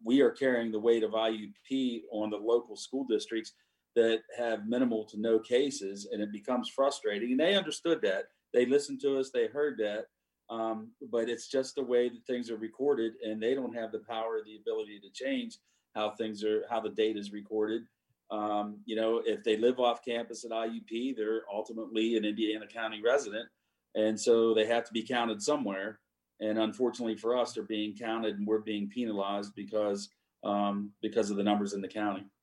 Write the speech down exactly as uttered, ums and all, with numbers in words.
we are carrying the weight of I U P on the local school districts that have minimal to no cases, and it becomes frustrating. And they understood that. They listened to us. They heard that. Um, but it's just the way that things are recorded, and they don't have the power or the ability to change how things are, how the data is recorded. Um, you know, if they live off campus at I U P, they're ultimately an Indiana County resident. And so they have to be counted somewhere. And unfortunately for us, they're being counted and we're being penalized because um, because of the numbers in the county.